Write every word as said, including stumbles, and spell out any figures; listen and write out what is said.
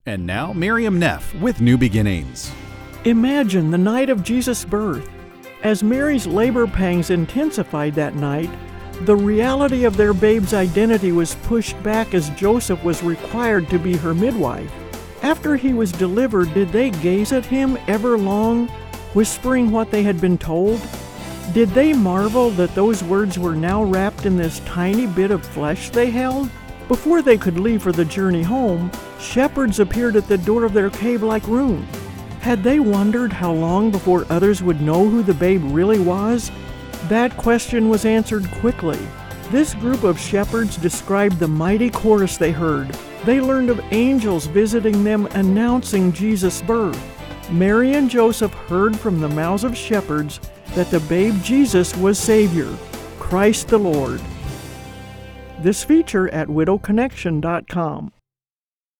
And now, Miriam Neff with New Beginnings. Imagine the night of Jesus' birth. As Mary's labor pangs intensified that night, the reality of their babe's identity was pushed back as Joseph was required to be her midwife. After he was delivered, did they gaze at him ever long, whispering what they had been told? Did they marvel that those words were now wrapped in this tiny bit of flesh they held? Before they could leave for the journey home, shepherds appeared at the door of their cave-like room. Had they wondered how long before others would know who the babe really was? That question was answered quickly. This group of shepherds described the mighty chorus they heard. They learned of angels visiting them announcing Jesus' birth. Mary and Joseph heard from the mouths of shepherds that the babe Jesus was Savior, Christ the Lord. This feature at widow connection dot com.